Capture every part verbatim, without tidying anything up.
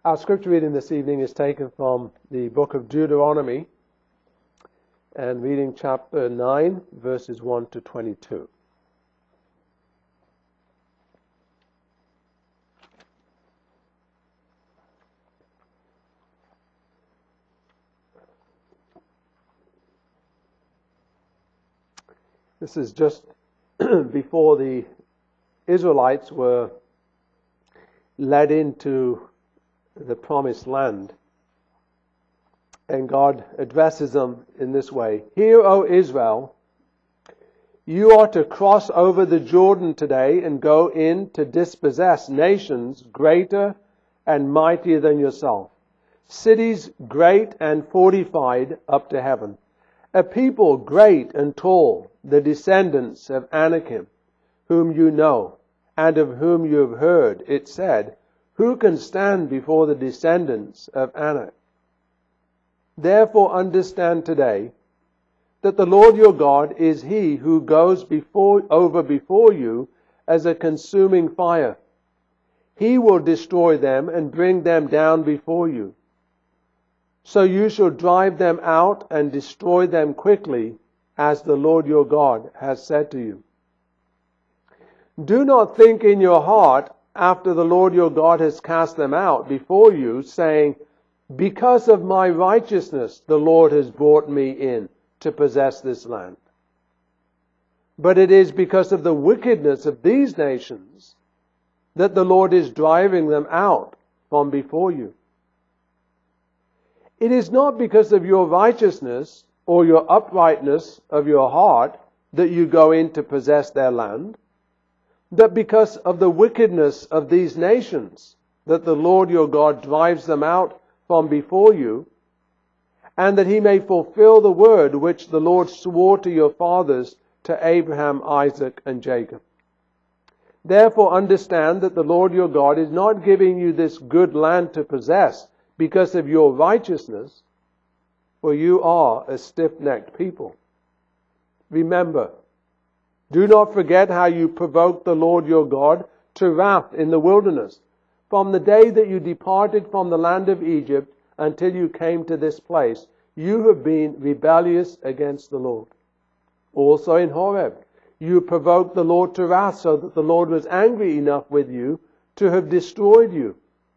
Our scripture reading this evening is taken from the book of Deuteronomy and reading chapter nine, verses one to twenty-two. This is just before the Israelites were led into the promised land. And God addresses them in this way. Hear, O Israel, you are to cross over the Jordan today and go in to dispossess nations greater and mightier than yourself, cities great and fortified up to heaven, a people great and tall, the descendants of Anakim, whom you know, and of whom you have heard it said, who can stand before the descendants of Anak? Therefore understand today that the Lord your God is He who goes before, over before you as a consuming fire. He will destroy them and bring them down before you. So you shall drive them out and destroy them quickly, as the Lord your God has said to you. Do not think in your heart, after the Lord your God has cast them out before you, saying, because of my righteousness the Lord has brought me in to possess this land. But it is because of the wickedness of these nations that the Lord is driving them out from before you. It is not because of your righteousness or your uprightness of your heart that you go in to possess their land, but because of the wickedness of these nations that the Lord your God drives them out from before you, and that He may fulfill the word which the Lord swore to your fathers, to Abraham, Isaac, and Jacob. Therefore understand that the Lord your God is not giving you this good land to possess because of your righteousness, for you are a stiff-necked people. Remember, do not forget how you provoked the Lord your God to wrath in the wilderness, from the day that you departed from the land of Egypt until you came to this place. You have been rebellious against the Lord. Also in Horeb, you provoked the Lord to wrath, so that the Lord was angry enough with you to have destroyed you.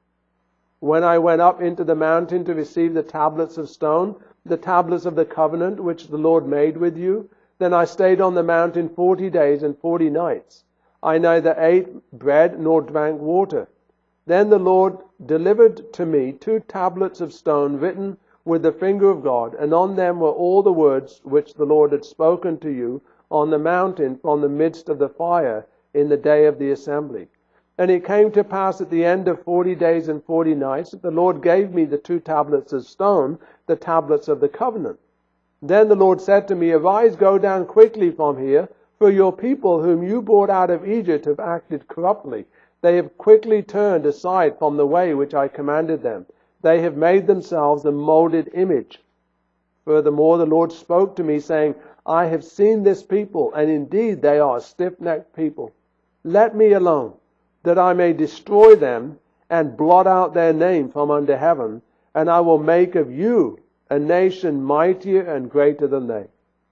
When I went up into the mountain to receive the tablets of stone, the tablets of the covenant which the Lord made with you, then I stayed on the mountain forty days and forty nights. I neither ate bread nor drank water. Then the Lord delivered to me two tablets of stone written with the finger of God, and on them were all the words which the Lord had spoken to you on the mountain from the midst of the fire in the day of the assembly. And it came to pass at the end of forty days and forty nights that the Lord gave me the two tablets of stone, the tablets of the covenant. Then the Lord said to me, arise, go down quickly from here, for your people whom you brought out of Egypt have acted corruptly. They have quickly turned aside from the way which I commanded them. They have made themselves a molded image. Furthermore, the Lord spoke to me, saying, I have seen this people, and indeed they are a stiff-necked people. Let me alone, that I may destroy them and blot out their name from under heaven, and I will make of you a nation mightier and greater than they.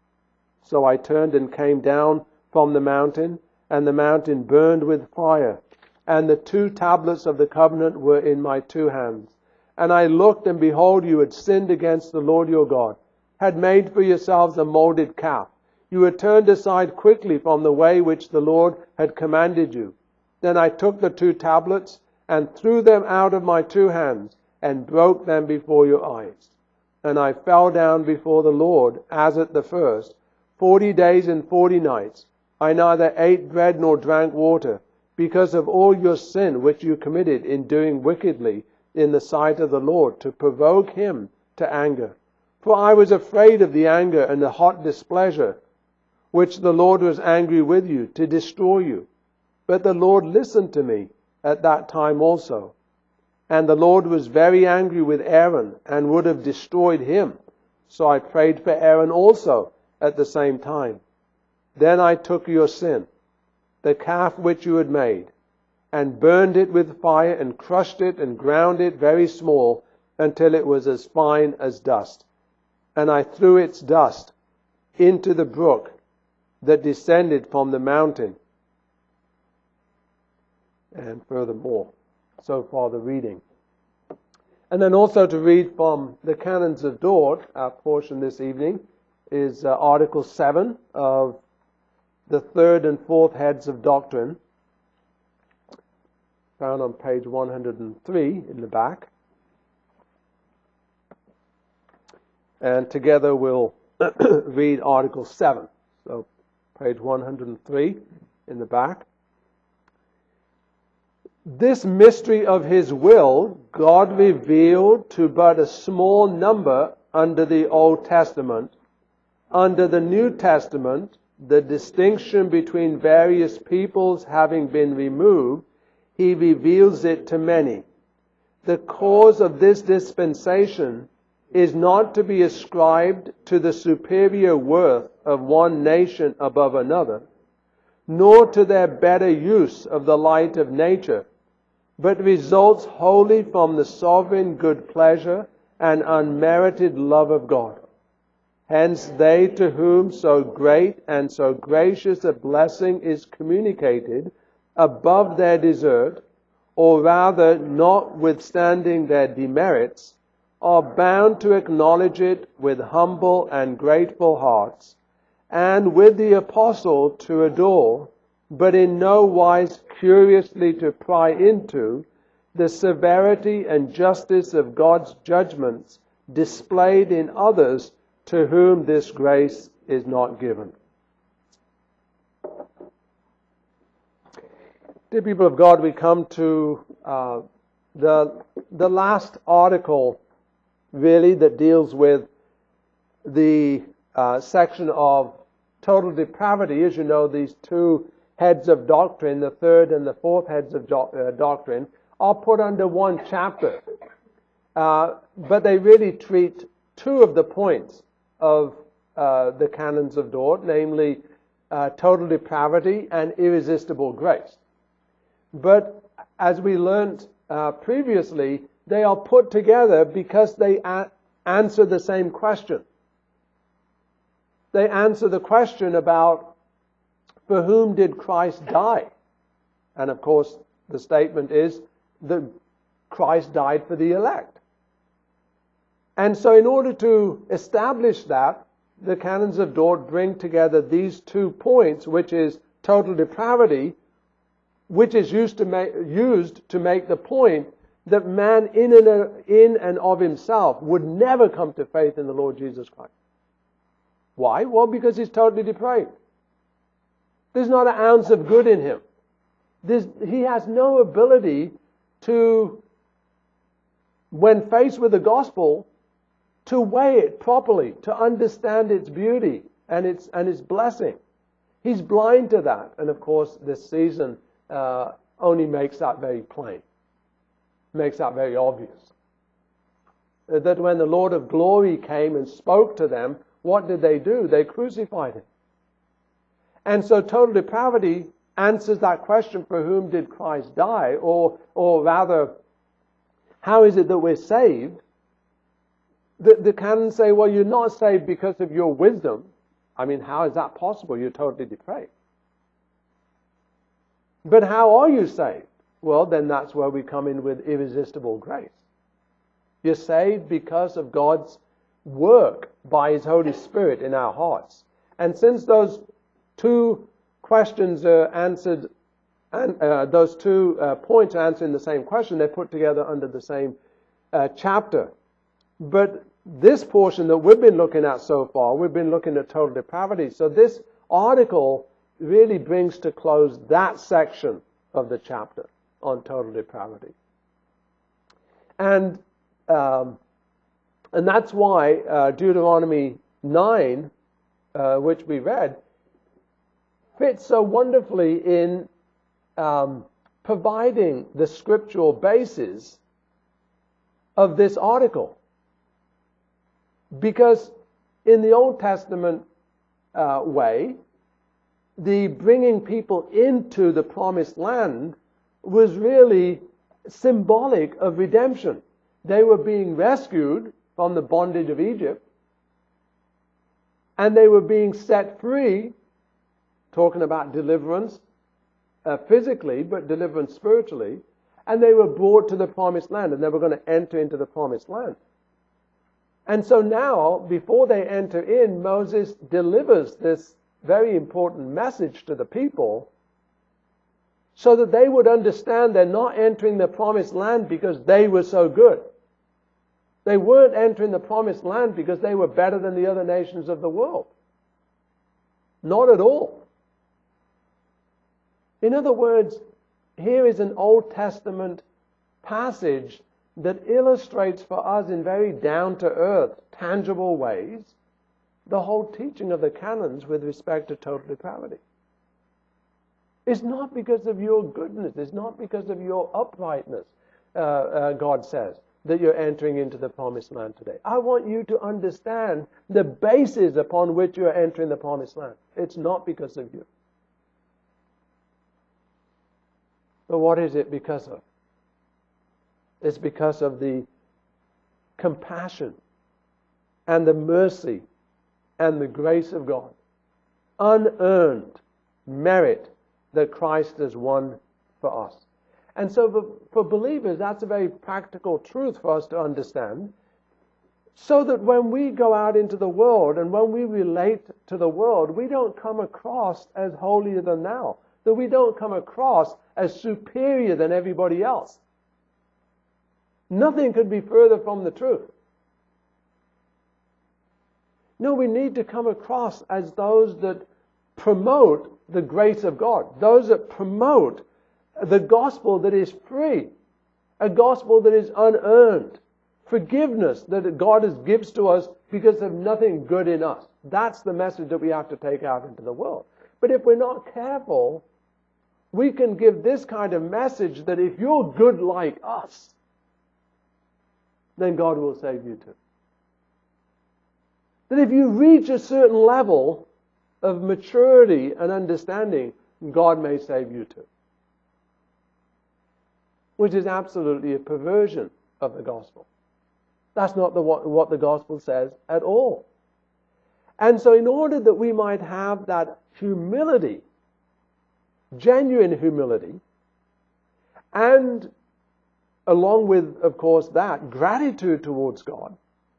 So I turned and came down from the mountain, and the mountain burned with fire, and the two tablets of the covenant were in my two hands. And I looked, and behold, you had sinned against the Lord your God, had made for yourselves a molded calf. You had turned aside quickly from the way which the Lord had commanded you. Then I took the two tablets and threw them out of my two hands, and broke them before your eyes. And I fell down before the Lord as at the first, forty days and forty nights. I neither ate bread nor drank water, because of all your sin which you committed in doing wickedly in the sight of the Lord, to provoke Him to anger. For I was afraid of the anger and the hot displeasure, which the Lord was angry with you, to destroy you. But the Lord listened to me at that time also. And the Lord was very angry with Aaron, and would have destroyed him. So I prayed for Aaron also at the same time. Then I took your sin, the calf which you had made, and burned it with fire, and crushed it, and ground it very small, until it was as fine as dust. And I threw its dust into the brook that descended from the mountain. And furthermore, so far the reading. And then also to read from the Canons of Dort, our portion this evening, is uh, Article seven of the third and fourth heads of doctrine, found on page one hundred three in the back. And together we'll read Article seven. So, page one hundred three in the back. This mystery of His will, God revealed to but a small number under the Old Testament. Under the New Testament, the distinction between various peoples having been removed, He reveals it to many. The cause of this dispensation is not to be ascribed to the superior worth of one nation above another, nor to their better use of the light of nature, but results wholly from the sovereign good pleasure and unmerited love of God. Hence they to whom so great and so gracious a blessing is communicated above their desert, or rather notwithstanding their demerits, are bound to acknowledge it with humble and grateful hearts, and with the apostle to adore, but in no wise curiously to pry into, the severity and justice of God's judgments displayed in others to whom this grace is not given. Dear people of God, we come to uh, the, the last article really that deals with the uh, section of total depravity. As you know, these two heads of doctrine, the third and the fourth heads of do- uh, doctrine, are put under one chapter. Uh, but they really treat two of the points of uh, the canons of Dort, namely uh, total depravity and irresistible grace. But as we learned uh, previously, they are put together because they a- answer the same question. They answer the question about, for whom did Christ die? And of course, the statement is that Christ died for the elect. And so in order to establish that, the canons of Dort bring together these two points, which is total depravity, which is used to make, used to make the point that man in and, in and of himself would never come to faith in the Lord Jesus Christ. Why? Well, because he's totally depraved. There's not an ounce of good in him. There's, he has no ability to, when faced with the gospel, to weigh it properly, to understand its beauty and its and its blessing. He's blind to that. And of course, this season uh, only makes that very plain. Makes that very obvious. That when the Lord of glory came and spoke to them, what did they do? They crucified him. And so total depravity answers that question, for whom did Christ die? Or, or rather, how is it that we're saved? The, the canons say, well, you're not saved because of your wisdom. I mean, how is that possible? You're totally depraved. But how are you saved? Well, then that's where we come in with irresistible grace. You're saved because of God's work by His Holy Spirit in our hearts. And since those two questions are answered, and uh, those two uh, points are answering the same question, they're put together under the same uh, chapter. But this portion that we've been looking at so far, we've been looking at total depravity. So this article really brings to close that section of the chapter on total depravity. And um, and that's why uh, Deuteronomy nine, uh, which we read, fits so wonderfully in um, providing the scriptural basis of this article. Because in the Old Testament uh, way, the bringing people into the promised land was really symbolic of redemption. They were being rescued from the bondage of Egypt, and they were being set free, talking about deliverance uh, physically, but deliverance spiritually, and they were brought to the promised land, and they were going to enter into the promised land. And so now, before they enter in, Moses delivers this very important message to the people so that they would understand they're not entering the promised land because they were so good. They weren't entering the promised land because they were better than the other nations of the world. Not at all. In other words, here is an Old Testament passage that illustrates for us in very down-to-earth, tangible ways the whole teaching of the canons with respect to total depravity. It's not because of your goodness, it's not because of your uprightness, uh, uh, God says, that you're entering into the promised land today. I want you to understand the basis upon which you're entering the promised land. It's not because of you. But what is it because of? It's because of the compassion and the mercy and the grace of God. Unearned merit that Christ has won for us. And so for, for believers, that's a very practical truth for us to understand, so that when we go out into the world and when we relate to the world, we don't come across as holier than thou, that we don't come across as superior than everybody else. Nothing could be further from the truth. No, we need to come across as those that promote the grace of God, those that promote the gospel that is free, a gospel that is unearned, forgiveness that God has gives to us because of nothing good in us. That's the message that we have to take out into the world. But if we're not careful, we can give this kind of message that if you're good like us, then God will save you too. That if you reach a certain level of maturity and understanding, God may save you too. Which is absolutely a perversion of the gospel. That's not the, what, what the gospel says at all. And so in order that we might have that humility, genuine humility, and along with, of course, that, gratitude towards God,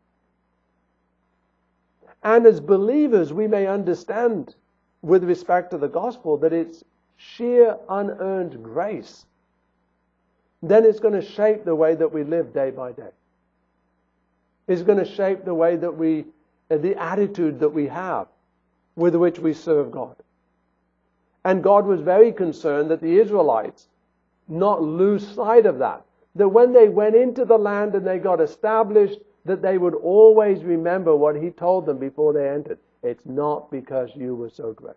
and as believers we may understand with respect to the gospel that it's sheer unearned grace, then it's going to shape the way that we live day by day. It's going to shape the way that we, the attitude that we have with which we serve God. And God was very concerned that the Israelites not lose sight of that. That when they went into the land and they got established, that they would always remember what He told them before they entered. It's not because you were so great.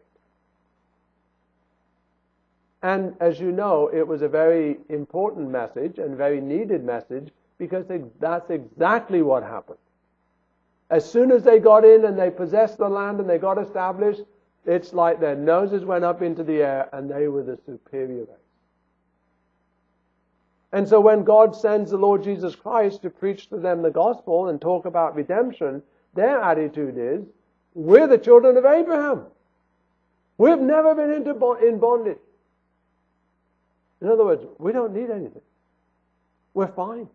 And as you know, it was a very important message and very needed message, because that's exactly what happened. As soon as they got in and they possessed the land and they got established, it's like their noses went up into the air and they were the superior race. And so when God sends the Lord Jesus Christ to preach to them the gospel and talk about redemption, their attitude is, we're the children of Abraham. We've never been into in bondage. In other words, we don't need anything. We're fine.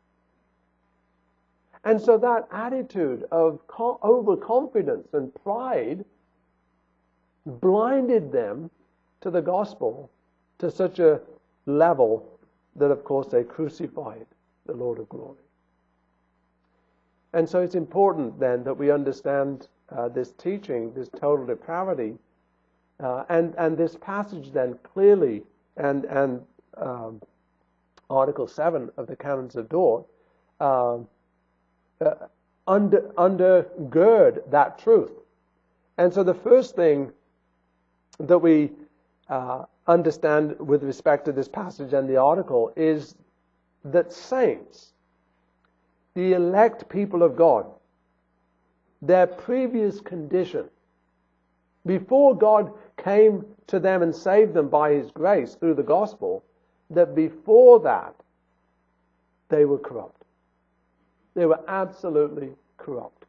And so that attitude of overconfidence and pride blinded them to the gospel to such a level that, of course, they crucified the Lord of glory. And so it's important then that we understand uh, this teaching, this total depravity, uh, and, and this passage then clearly, and, and um, Article seven of the Canons of Dort, uh, uh, under, undergird that truth. And so the first thing that we uh, understand with respect to this passage and the article is that saints, the elect people of God, their previous condition, before God came to them and saved them by His grace through the gospel, that before that, they were corrupt. They were absolutely corrupt.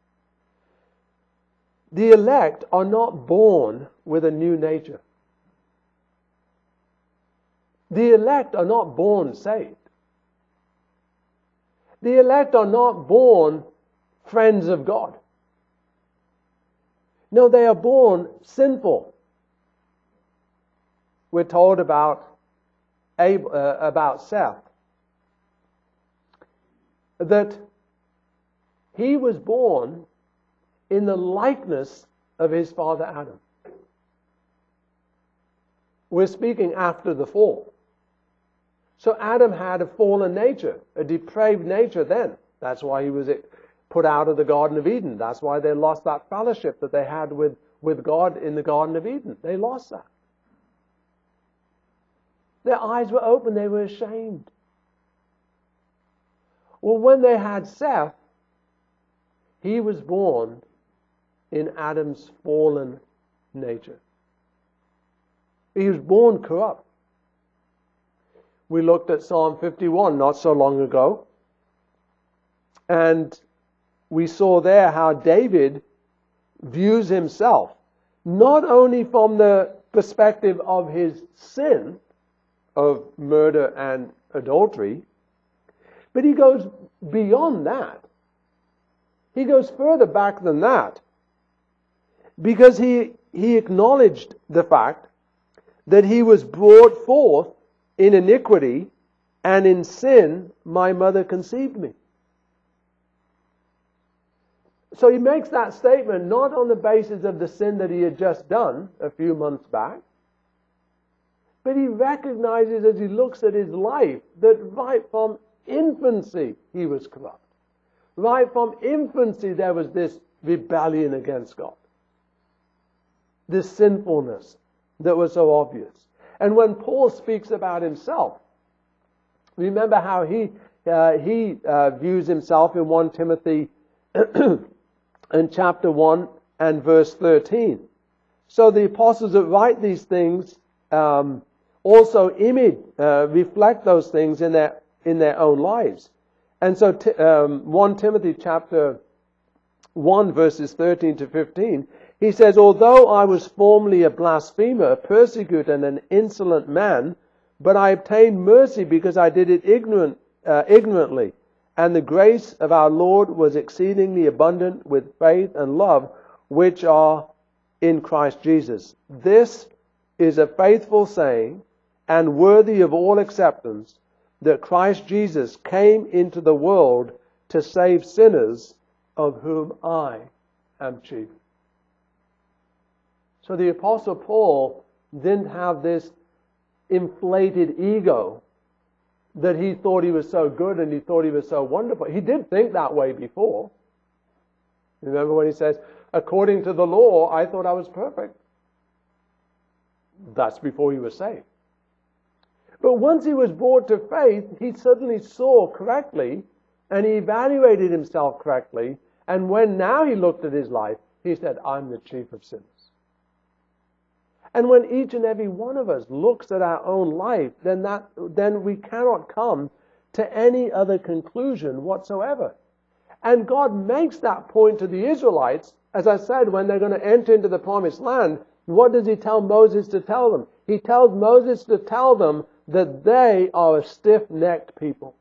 The elect are not born with a new nature. The elect are not born saved. The elect are not born friends of God. No, they are born sinful. We're told about Ab- uh, about Seth that he was born in the likeness of his father Adam. We're speaking after the fall. So Adam had a fallen nature, a depraved nature then. That's why he was put out of the Garden of Eden. That's why they lost that fellowship that they had with, with God in the Garden of Eden. They lost that. Their eyes were open. They were ashamed. Well, when they had Seth, he was born in Adam's fallen nature. He was born corrupt. We looked at Psalm fifty-one not so long ago, and we saw there how David views himself not only from the perspective of his sin of murder and adultery, but he goes beyond that. He goes further back than that, because he, he acknowledged the fact that he was brought forth in iniquity, and in sin my mother conceived me. So he makes that statement not on the basis of the sin that he had just done a few months back, but he recognizes as he looks at his life that right from infancy he was corrupt. Right from infancy there was this rebellion against God. This sinfulness that was so obvious. And when Paul speaks about himself, remember how he uh, he uh, views himself in First Timothy in chapter one and verse thirteen. So the apostles that write these things um, also image, uh, reflect those things in their in their own lives. And so t- um, First Timothy chapter one verses thirteen to fifteen, he says, although I was formerly a blasphemer, a persecutor, and an insolent man, but I obtained mercy because I did it ignorant, uh, ignorantly. And the grace of our Lord was exceedingly abundant with faith and love, which are in Christ Jesus. This is a faithful saying and worthy of all acceptance, that Christ Jesus came into the world to save sinners, of whom I am chief. So the Apostle Paul didn't have this inflated ego that he thought he was so good and he thought he was so wonderful. He did think that way before. Remember when he says, according to the law, I thought I was perfect. That's before he was saved. But once he was brought to faith, he suddenly saw correctly and he evaluated himself correctly. And when now he looked at his life, he said, I'm the chief of sinners. And when each and every one of us looks at our own life, then that then we cannot come to any other conclusion whatsoever. And God makes that point to the Israelites, as I said, when they're going to enter into the promised land. What does he tell Moses to tell them? He tells Moses to tell them that they are a stiff-necked people.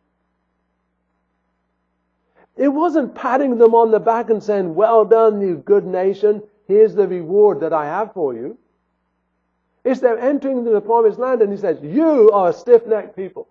It wasn't patting them on the back and saying, well done, you good nation, here's the reward that I have for you. It's they're entering into the promised land and he says, you are a stiff-necked people.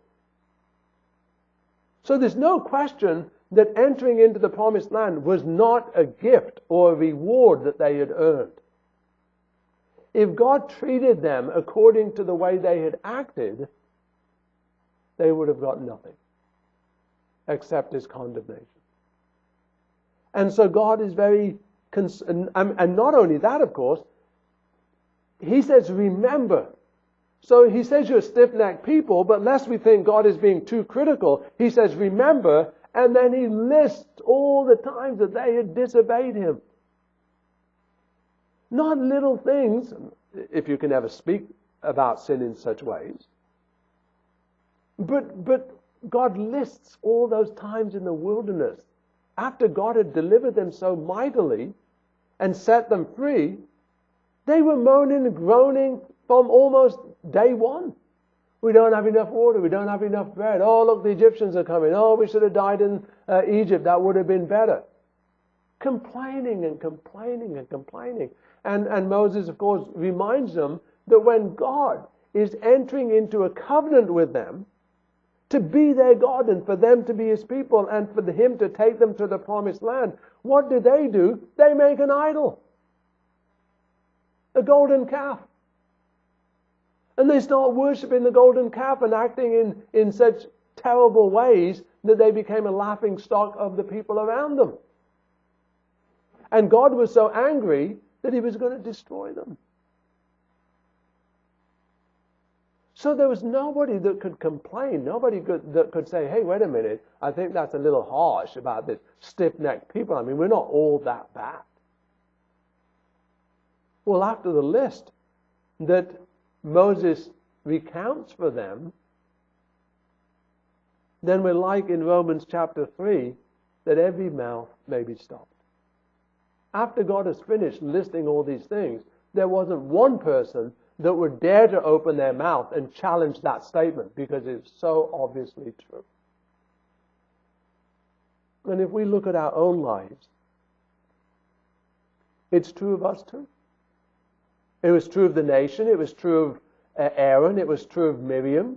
So there's no question that entering into the promised land was not a gift or a reward that they had earned. If God treated them according to the way they had acted, they would have got nothing except his condemnation. And so God is very, cons- and, and not only that, of course, he says, remember. So he says you're stiff-necked people, but lest we think God is being too critical, he says, remember, and then he lists all the times that they had disobeyed him. Not little things, if you can ever speak about sin in such ways. But, but God lists all those times in the wilderness. After God had delivered them so mightily and set them free, they were moaning and groaning from almost day one. We don't have enough water. We don't have enough bread. Oh, look, the Egyptians are coming. Oh, we should have died in uh, Egypt. That would have been better. Complaining and complaining and complaining. And, and Moses, of course, reminds them that when God is entering into a covenant with them to be their God and for them to be His people and for Him to take them to the promised land, what do they do? They make an idol. A golden calf. And they start worshipping the golden calf and acting in, in such terrible ways that they became a laughing stock of the people around them. And God was so angry that He was going to destroy them. So there was nobody that could complain. Nobody could, that could say, hey, wait a minute, I think that's a little harsh about this stiff-necked people. I mean, we're not all that bad. Well, after the list that Moses recounts for them, then we're like in Romans chapter three, that every mouth may be stopped. After God has finished listing all these things, there wasn't one person that would dare to open their mouth and challenge that statement because it's so obviously true. And if we look at our own lives, it's true of us too. It was true of the nation. It was true of Aaron. It was true of Miriam.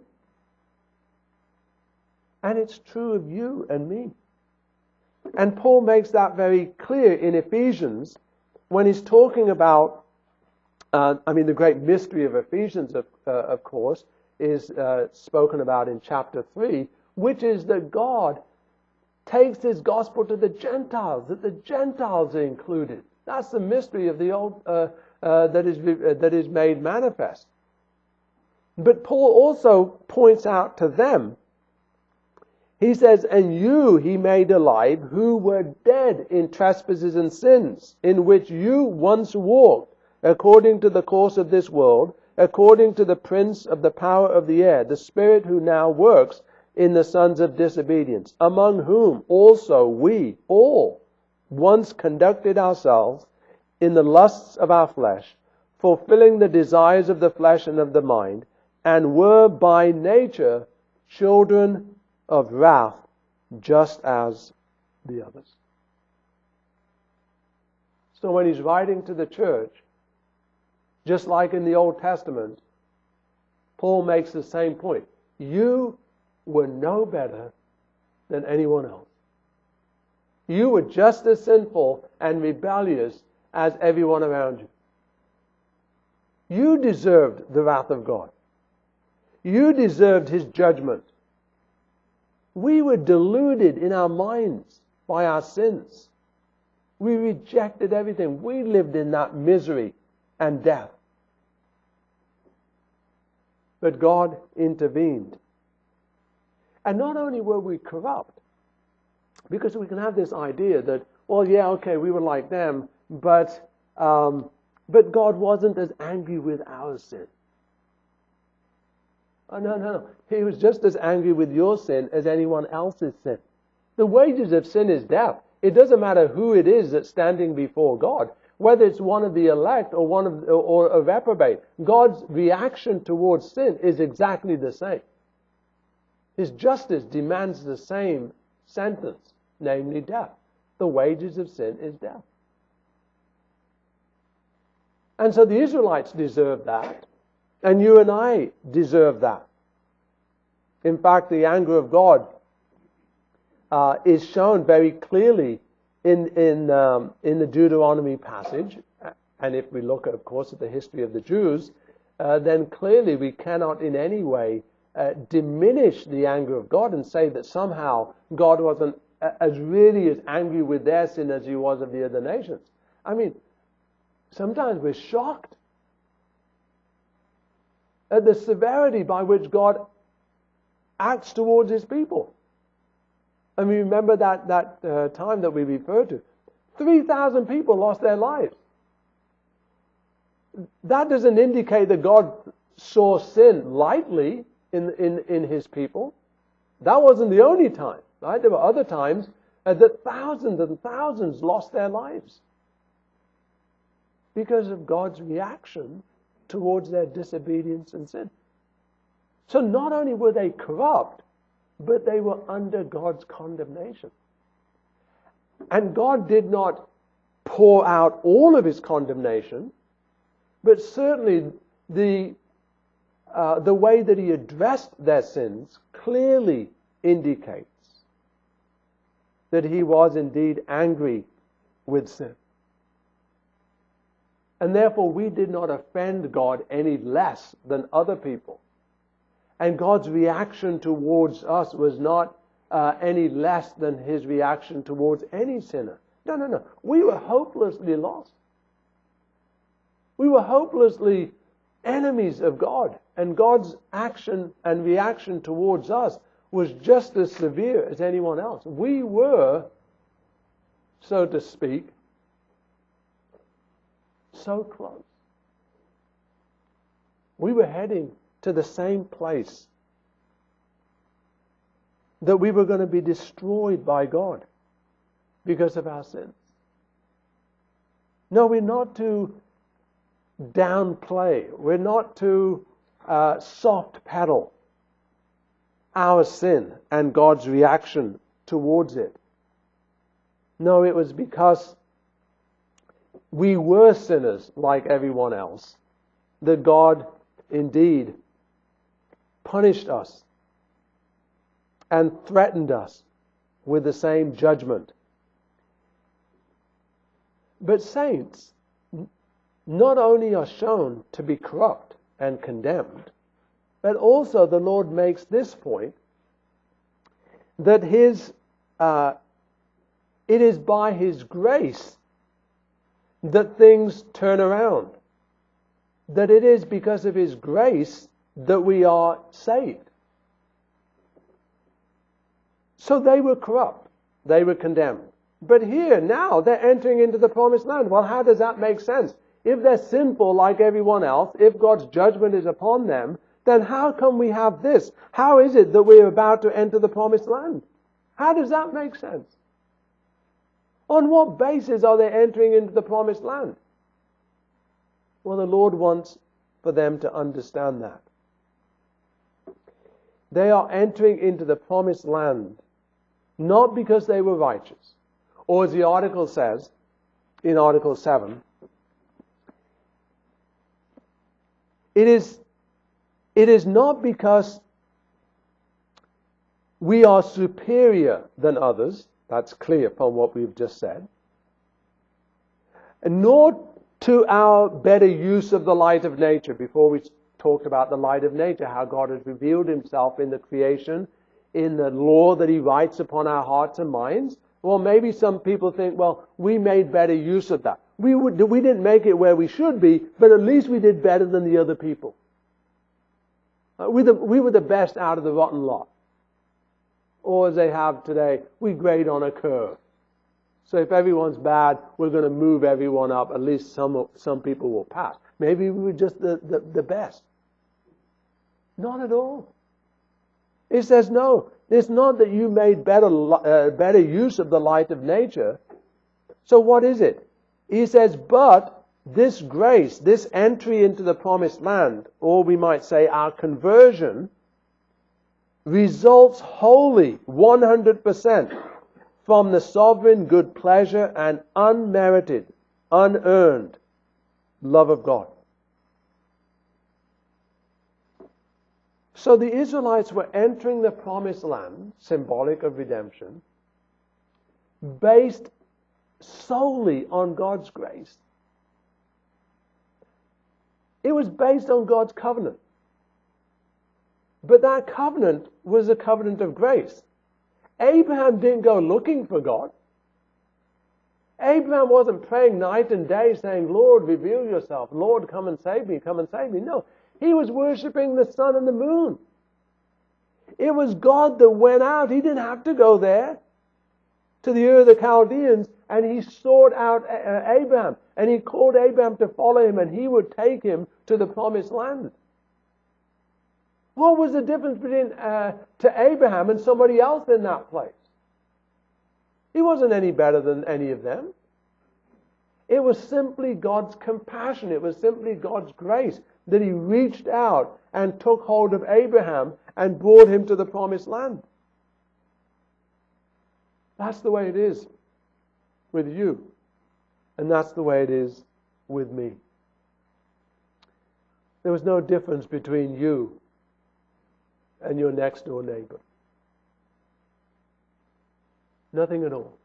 And it's true of you and me. And Paul makes that very clear in Ephesians when he's talking about, uh, I mean, the great mystery of Ephesians, of, uh, of course, is uh, spoken about in chapter three, which is that God takes His gospel to the Gentiles, that the Gentiles are included. That's the mystery of the old uh, uh, that is uh, that is made manifest. But Paul also points out to them. He says, and you He made alive who were dead in trespasses and sins, in which you once walked, according to the course of this world, according to the prince of the power of the air, the spirit who now works in the sons of disobedience, among whom also we all once conducted ourselves in the lusts of our flesh, fulfilling the desires of the flesh and of the mind, and were by nature children of wrath, just as the others. So when he's writing to the church, just like in the Old Testament, Paul makes the same point. You were no better than anyone else. You were just as sinful and rebellious as everyone around you. You deserved the wrath of God. You deserved His judgment. We were deluded in our minds by our sins. We rejected everything. We lived in that misery and death. But God intervened. And not only were we corrupt, because we can have this idea that, well, yeah, okay, we were like them, but um, but God wasn't as angry with our sin. Oh, no, no, no. He was just as angry with your sin as anyone else's sin. The wages of sin is death. It doesn't matter who it is that's standing before God, whether it's one of the elect or one of or a reprobate. God's reaction towards sin is exactly the same. His justice demands the same sentence, namely death. The wages of sin is death. And so the Israelites deserve that, and you and I deserve that. In fact, the anger of God uh, is shown very clearly in in um, in the Deuteronomy passage. And if we look, of course, at the history of the Jews, uh, then clearly we cannot in any way uh, diminish the anger of God and say that somehow God wasn't as really as angry with their sin as He was of the other nations. I mean, sometimes we're shocked at the severity by which God acts towards His people. And we remember that, that uh, time that we referred to. three thousand people lost their lives. That doesn't indicate that God saw sin lightly. in, in, in his people. That wasn't the only time, right? There were other times uh, that thousands and thousands lost their lives because of God's reaction towards their disobedience and sin. So not only were they corrupt, but they were under God's condemnation. And God did not pour out all of his condemnation, but certainly the uh, the way that he addressed their sins clearly indicates that he was indeed angry with sin. And therefore we did not offend God any less than other people. And God's reaction towards us was not uh, any less than his reaction towards any sinner. No, no, no. We were hopelessly lost. We were hopelessly enemies of God. And God's action and reaction towards us was just as severe as anyone else. We were, so to speak, so close. We were heading to the same place, that we were going to be destroyed by God because of our sins. No, we're not to downplay. We're not to uh, soft pedal our sin and God's reaction towards it. No, it was because we were sinners like everyone else that God indeed punished us and threatened us with the same judgment. But saints not only are shown to be corrupt and condemned, but also the Lord makes this point, that his uh, it is by his grace that things turn around. That it is because of his grace that we are saved. So they were corrupt. They were condemned. But here, now, they're entering into the promised land. Well, how does that make sense? If they're sinful like everyone else, if God's judgment is upon them, then how come we have this? How is it that we're about to enter the promised land? How does that make sense? On what basis are they entering into the promised land? Well, the Lord wants for them to understand that. They are entering into the promised land not because they were righteous, or as the article says in Article seven, it is, it is not because we are superior than others. That's clear from what we've just said. And nor to our better use of the light of nature. Before we talked about the light of nature, how God has revealed himself in the creation, in the law that he writes upon our hearts and minds. Well, maybe some people think, well, we made better use of that. We would, we didn't make it where we should be, but at least we did better than the other people. Uh, we, the, we were the best out of the rotten lot. Or as they have today, we grade on a curve. So if everyone's bad, we're going to move everyone up. At least some some people will pass. Maybe we were just the, the, the best. Not at all. It says, no, it's not that you made better, uh, better use of the light of nature. So what is it? He says, but this grace, this entry into the promised land, or we might say our conversion, results wholly, one hundred percent, from the sovereign good pleasure and unmerited, unearned love of God. So the Israelites were entering the promised land, symbolic of redemption, based solely on God's grace. It was based on God's covenant. But that covenant was a covenant of grace. Abraham didn't go looking for God. Abraham wasn't praying night and day saying, Lord, reveal yourself. Lord, come and save me. Come and save me. No, he was worshiping the sun and the moon. It was God that went out. He didn't have to go there to the Ur of the Chaldeans, and he sought out Abraham, and he called Abraham to follow him, and he would take him to the promised land. What was the difference between uh, to Abraham and somebody else in that place? He wasn't any better than any of them. It was simply God's compassion. It was simply God's grace that He reached out and took hold of Abraham and brought him to the promised land. That's the way it is with you. And that's the way it is with me. There was no difference between you and your next door neighbor. Nothing at all.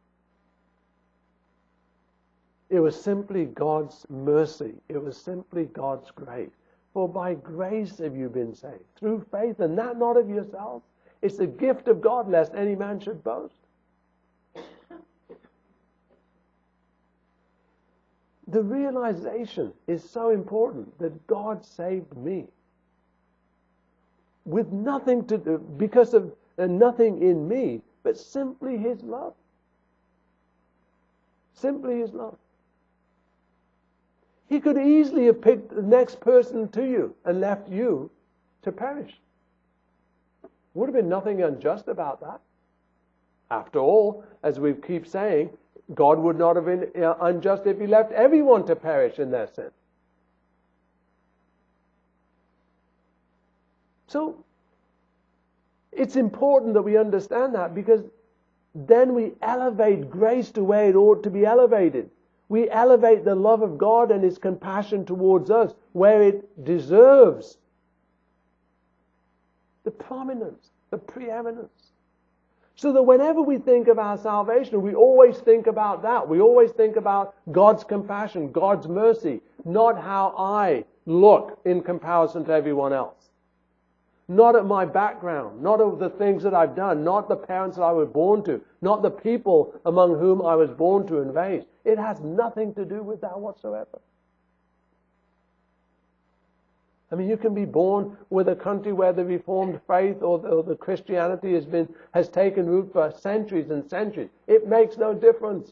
It was simply God's mercy. It was simply God's grace. For by grace have you been saved, through faith, and that not of yourselves. It's a gift of God, lest any man should boast. The realization is so important that God saved me with nothing to do, because of uh, nothing in me, but simply His love. Simply His love. He could easily have picked the next person to you and left you to perish. Would have been nothing unjust about that. After all, as we keep saying, God would not have been unjust if He left everyone to perish in their sin. So, it's important that we understand that, because then we elevate grace to where it ought to be elevated. We elevate the love of God and His compassion towards us where it deserves the prominence, the preeminence. So that whenever we think of our salvation, we always think about that. We always think about God's compassion, God's mercy, not how I look in comparison to everyone else. Not at my background, not at the things that I've done, not the parents that I was born to, not the people among whom I was born to and raised. It has nothing to do with that whatsoever. I mean, you can be born with a country where the Reformed faith or the, or the Christianity has been has taken root for centuries and centuries. It makes no difference.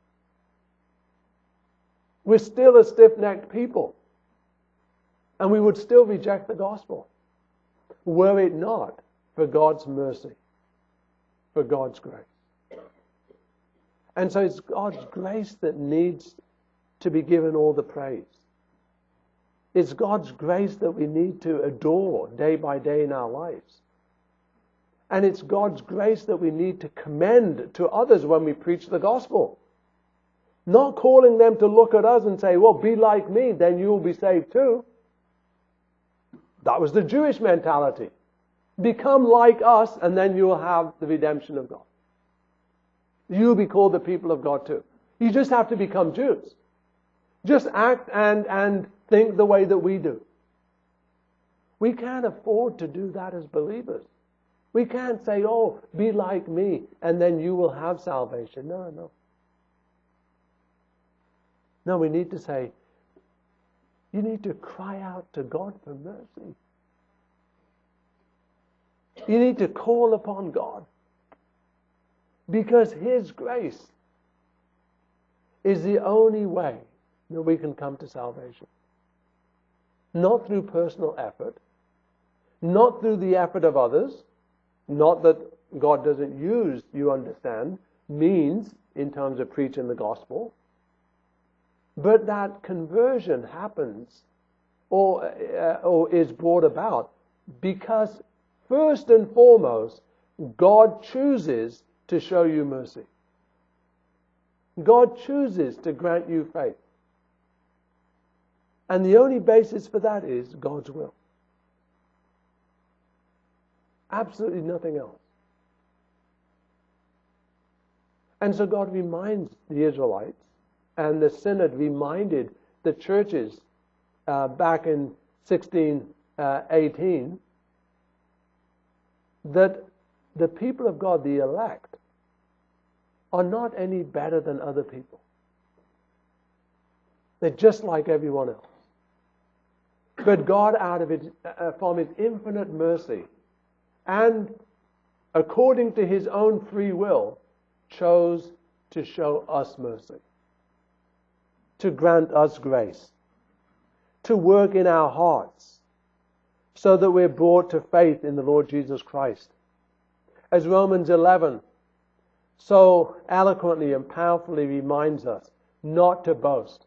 We're still a stiff-necked people, and we would still reject the gospel were it not for God's mercy, for God's grace. And so it's God's grace that needs to be given all the praise. It's God's grace that we need to adore day by day in our lives. And it's God's grace that we need to commend to others when we preach the gospel. Not calling them to look at us and say, well, be like me, then you will be saved too. That was the Jewish mentality. Become like us, and then you will have the redemption of God. You'll be called the people of God too. You just have to become Jews. Just act and, and think the way that we do. We can't afford to do that as believers. We can't say, oh, be like me, and then you will have salvation. No, no. No, we need to say, you need to cry out to God for mercy. You need to call upon God. Because His grace is the only way that we can come to salvation. Not through personal effort, not through the effort of others, not that God doesn't use, you understand, means in terms of preaching the gospel, but that conversion happens or, uh, or is brought about because first and foremost, God chooses to show you mercy. God chooses to grant you faith. And the only basis for that is God's will. Absolutely nothing else. And so God reminds the Israelites, and the Synod reminded the churches uh, back in sixteen eighteen that the people of God, the elect, are not any better than other people. They're just like everyone else. But God, out of it, uh, from His infinite mercy, and according to His own free will, chose to show us mercy, to grant us grace, to work in our hearts, so that we're brought to faith in the Lord Jesus Christ. As Romans eleven so eloquently and powerfully reminds us, not to boast.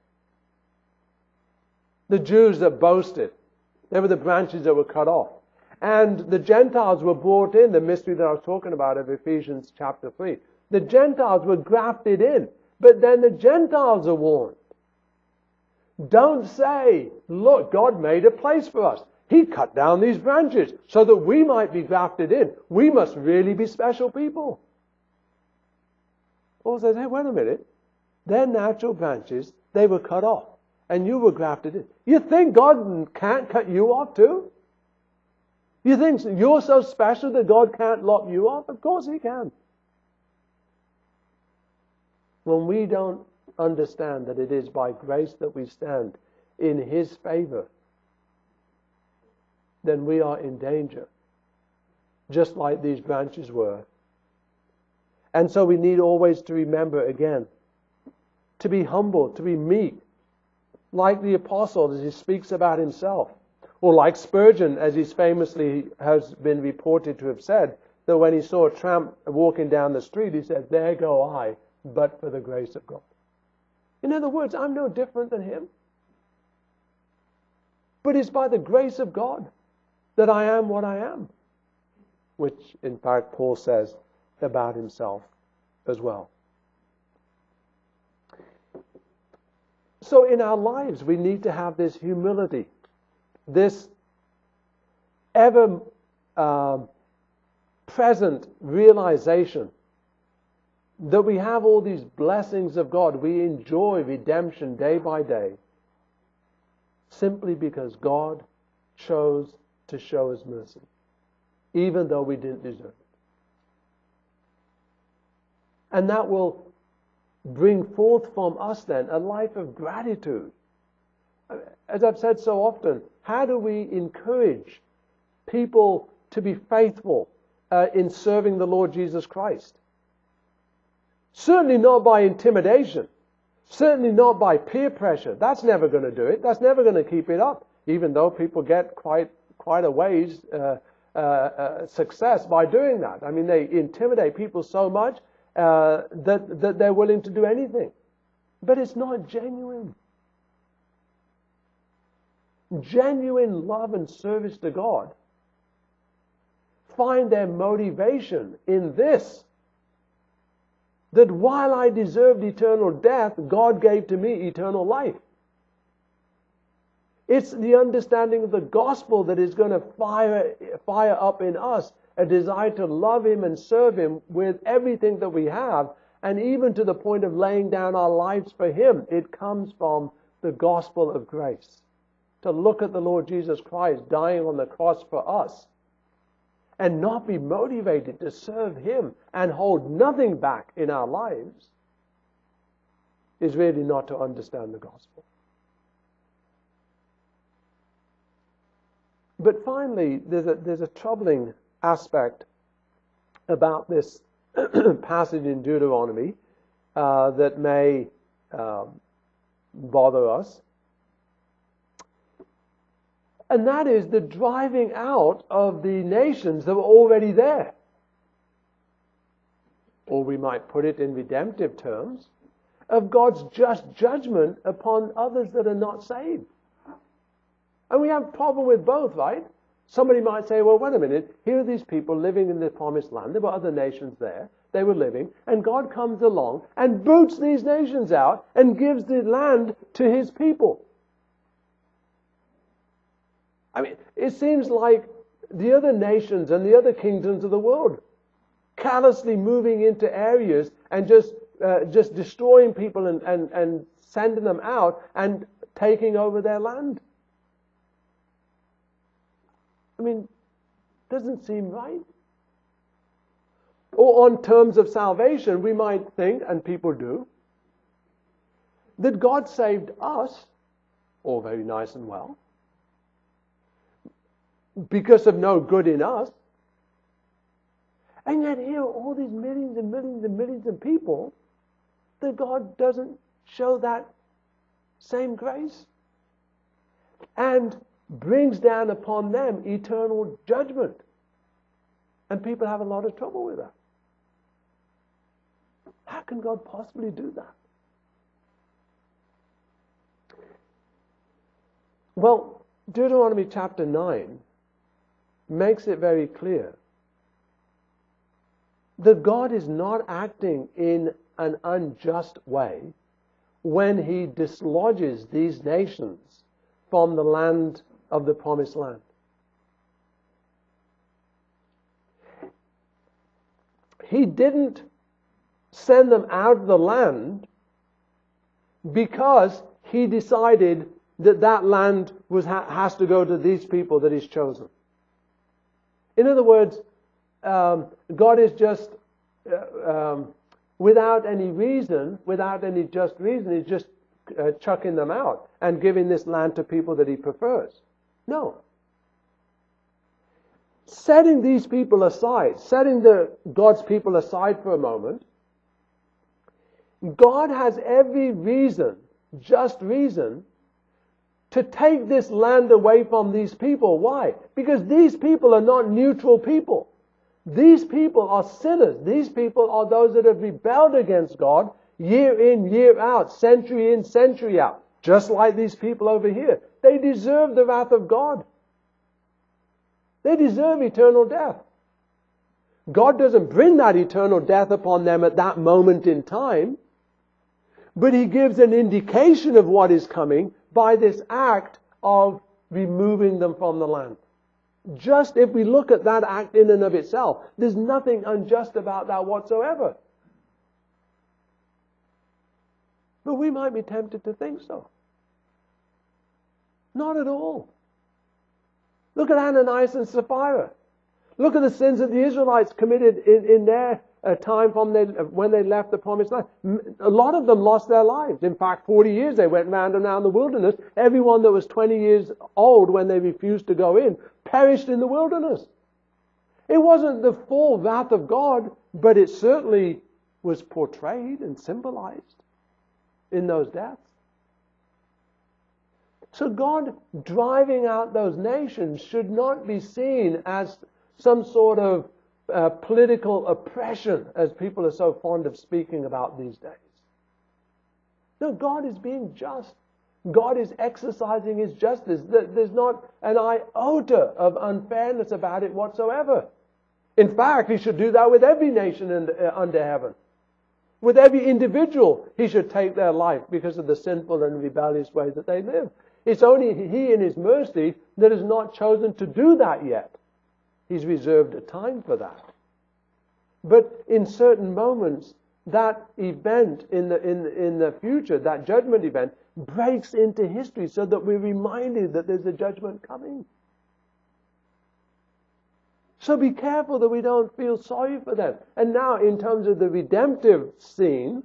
The Jews that boasted, they were the branches that were cut off. And the Gentiles were brought in, the mystery that I was talking about of Ephesians chapter three. The Gentiles were grafted in, but then the Gentiles are warned. Don't say, look, God made a place for us. He cut down these branches so that we might be grafted in. We must really be special people. Paul says, hey, wait a minute. They're natural branches. They were cut off. And you were grafted in. You think God can't cut you off too? You think you're so special that God can't lop you off? Of course He can. When we don't understand that it is by grace that we stand in His favor, then we are in danger, just like these branches were. And so we need always to remember again, to be humble, to be meek, like the apostle as he speaks about himself, or like Spurgeon as he famously has been reported to have said, that when he saw a tramp walking down the street, he said, there go I, but for the grace of God. In other words, I'm no different than him. But it's by the grace of God that I am what I am. Which, in fact, Paul says about himself as well. So in our lives, we need to have this humility, this ever uh, present realization that we have all these blessings of God. We enjoy redemption day by day simply because God chose to show us mercy, even though we didn't deserve it. And that will bring forth from us then a life of gratitude. As I've said so often, how do we encourage people to be faithful uh, in serving the Lord Jesus Christ? Certainly not by intimidation. Certainly not by peer pressure. That's never going to do it. That's never going to keep it up, even though people get quite quite a ways uh, uh, uh, success by doing that. I mean, they intimidate people so much uh, that, that they're willing to do anything. But it's not genuine. Genuine love and service to God find their motivation in this, that while I deserved eternal death, God gave to me eternal life. It's the understanding of the gospel that is going to fire, fire up in us a desire to love Him and serve Him with everything that we have, and even to the point of laying down our lives for Him. It comes from the gospel of grace. To look at the Lord Jesus Christ dying on the cross for us and not be motivated to serve Him and hold nothing back in our lives is really not to understand the gospel. But finally, there's a, there's a troubling aspect about this passage in Deuteronomy uh, that may um, bother us. And that is the driving out of the nations that were already there. Or we might put it in redemptive terms, of God's just judgment upon others that are not saved. And we have a problem with both, right? Somebody might say, well, wait a minute, here are these people living in the promised land. There were other nations there. They were living. And God comes along and boots these nations out and gives the land to His people. I mean, it seems like the other nations and the other kingdoms of the world callously moving into areas and just uh, just destroying people and, and, and sending them out and taking over their land. I mean, doesn't seem right. Or on terms of salvation, we might think, and people do, that God saved us, all very nice and well, because of no good in us. And yet here are all these millions and millions and millions of people that God doesn't show that same grace. And brings down upon them eternal judgment. And people have a lot of trouble with that. How can God possibly do that? Well, Deuteronomy chapter nine makes it very clear that God is not acting in an unjust way when he dislodges these nations from the land of the promised land. He didn't send them out of the land because he decided that that land was ha- has to go to these people that he's chosen. In other words, um, God is just, uh, um, without any reason, without any just reason, he's just uh, chucking them out and giving this land to people that he prefers. No. Setting these people aside, setting the God's people aside for a moment, God has every reason, just reason, to take this land away from these people. Why? Because these people are not neutral people. These people are sinners. These people are those that have rebelled against God year in, year out, century in, century out. Just like these people over here. They deserve the wrath of God. They deserve eternal death. God doesn't bring that eternal death upon them at that moment in time, but he gives an indication of what is coming by this act of removing them from the land. Just if we look at that act in and of itself, there's nothing unjust about that whatsoever. But we might be tempted to think so. Not at all. Look at Ananias and Sapphira. Look at the sins that the Israelites committed in, in their uh, time from their, uh, when they left the promised land. A lot of them lost their lives. In fact, forty years they went round and round the wilderness. Everyone that was twenty years old when they refused to go in perished in the wilderness. It wasn't the full wrath of God, but it certainly was portrayed and symbolized in those deaths. So God driving out those nations should not be seen as some sort of uh, political oppression, as people are so fond of speaking about these days. No, God is being just. God is exercising his justice. There's not an iota of unfairness about it whatsoever. In fact, he should do that with every nation in, uh, under heaven. With every individual, he should take their life because of the sinful and rebellious way that they live. It's only he in his mercy that has not chosen to do that yet. He's reserved a time for that. But in certain moments, that event in the, in, in the future, that judgment event, breaks into history so that we're reminded that there's a judgment coming. So be careful that we don't feel sorry for them. And now, in terms of the redemptive scene,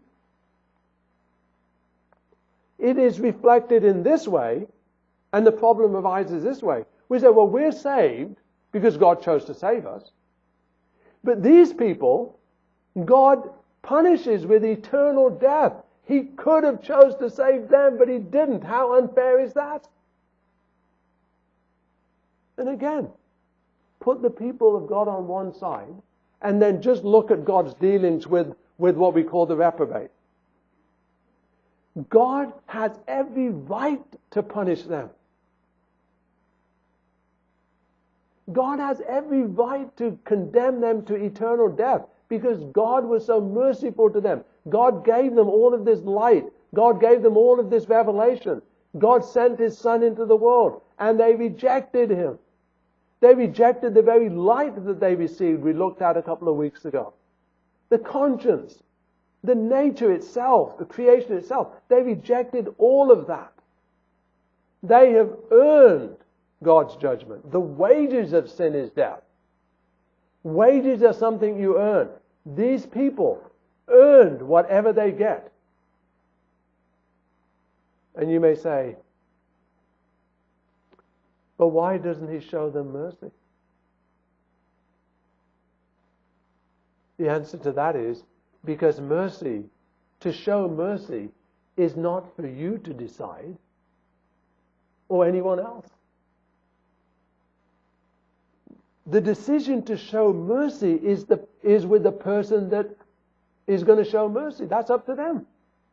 it is reflected in this way, and the problem arises this way. We say, well, we're saved because God chose to save us. But these people, God punishes with eternal death. He could have chose to save them, but he didn't. How unfair is that? And again, put the people of God on one side, and then just look at God's dealings with, with what we call the reprobate. God has every right to punish them. God has every right to condemn them to eternal death because God was so merciful to them. God gave them all of this light. God gave them all of this revelation. God sent his Son into the world, and they rejected him. They rejected the very light that they received, we looked at a couple of weeks ago. The conscience, the nature itself, the creation itself, they rejected all of that. They have earned God's judgment. The wages of sin is death. Wages are something you earn. These people earned whatever they get. And you may say, but why doesn't he show them mercy? The answer to that is because mercy, to show mercy, is not for you to decide or anyone else. the decision to show mercy is the is with the person that is going to show mercy. That's up to them.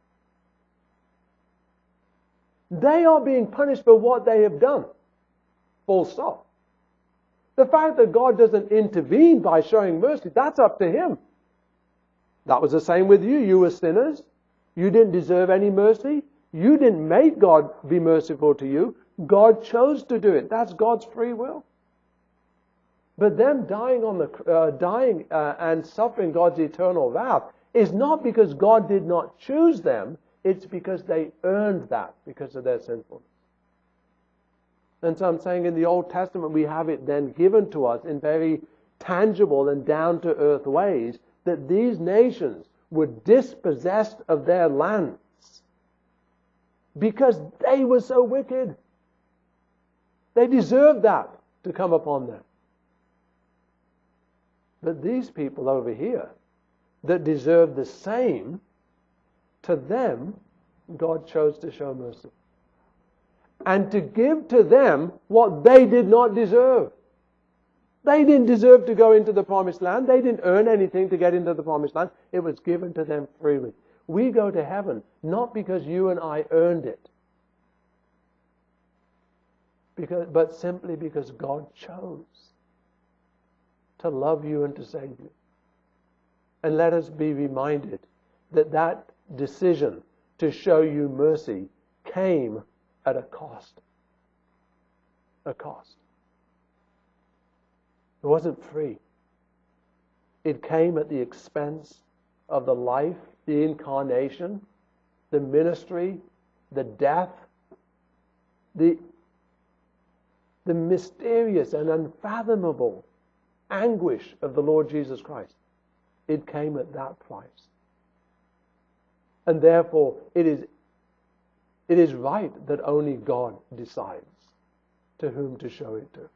They are being punished for what they have done. Full stop. The fact that God doesn't intervene by showing mercy, that's up to Him. That was the same with you. You were sinners. You didn't deserve any mercy. You didn't make God be merciful to you. God chose to do it. That's God's free will. But them dying on the uh, dying uh, and suffering God's eternal wrath is not because God did not choose them. It's because they earned that because of their sinfulness. And so I'm saying in the Old Testament we have it then given to us in very tangible and down-to-earth ways that these nations were dispossessed of their lands because they were so wicked. They deserved that to come upon them. But these people over here that deserve the same, to them, God chose to show mercy. And to give to them what they did not deserve. They didn't deserve to go into the promised land. They didn't earn anything to get into the promised land. It was given to them freely. We go to heaven not because you and I earned it, because, but simply because God chose to love you and to save you. And let us be reminded that that decision to show you mercy came at a cost. A cost. It wasn't free. It came at the expense of the life, the incarnation, the ministry, the death, the, the mysterious and unfathomable anguish of the Lord Jesus Christ. It came at that price. And therefore, it is, it is right that only God decides to whom to show it to.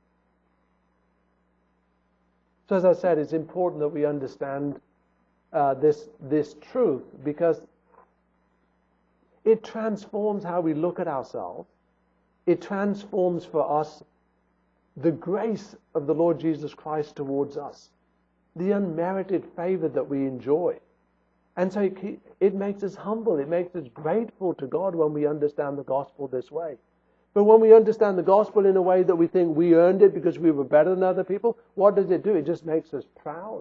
So as I said, it's important that we understand uh, this, this truth because it transforms how we look at ourselves. It transforms for us the grace of the Lord Jesus Christ towards us, the unmerited favor that we enjoy. And so it, it makes us humble. It makes us grateful to God when we understand the gospel this way. But when we understand the gospel in a way that we think we earned it because we were better than other people, what does it do? It just makes us proud.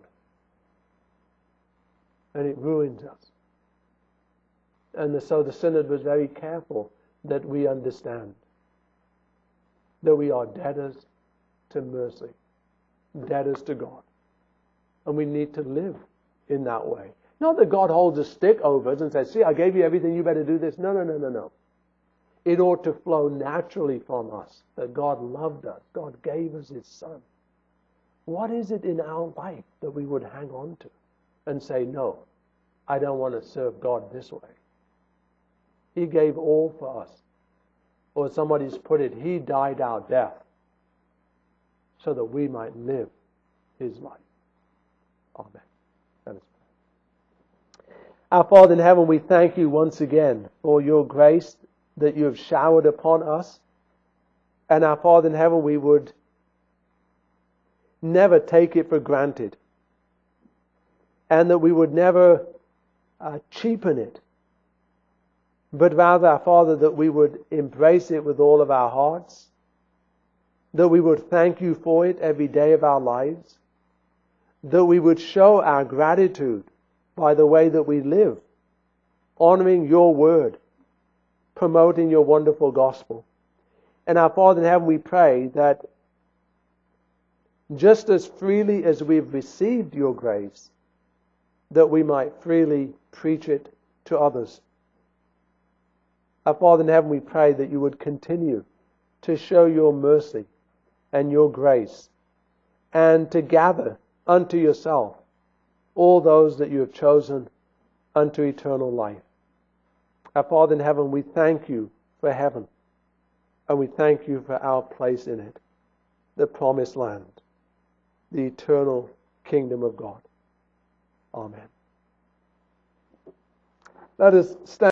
And it ruins us. And so the synod was very careful that we understand that we are debtors to mercy, debtors to God. And we need to live in that way. Not that God holds a stick over us and says, see, I gave you everything, you better do this. No, no, no, no, no. It ought to flow naturally from us that God loved us. God gave us His Son. What is it in our life that we would hang on to and say, no, I don't want to serve God this way? He gave all for us. Or somebody's put it, He died our death so that we might live His life. Amen. Let us pray. Our Father in heaven, we thank you once again for your grace that you have showered upon us. And our Father in heaven, we would never take it for granted. And that we would never uh, cheapen it. But rather, our Father, that we would embrace it with all of our hearts. That we would thank you for it every day of our lives. That we would show our gratitude by the way that we live, honoring your word, promoting your wonderful gospel. And our Father in heaven, we pray that just as freely as we've received your grace, that we might freely preach it to others. Our Father in heaven, we pray that you would continue to show your mercy and your grace and to gather unto yourself all those that you have chosen unto eternal life. Our Father in heaven, we thank you for heaven, and we thank you for our place in it, the promised land, the eternal kingdom of God. Amen. Let us stand.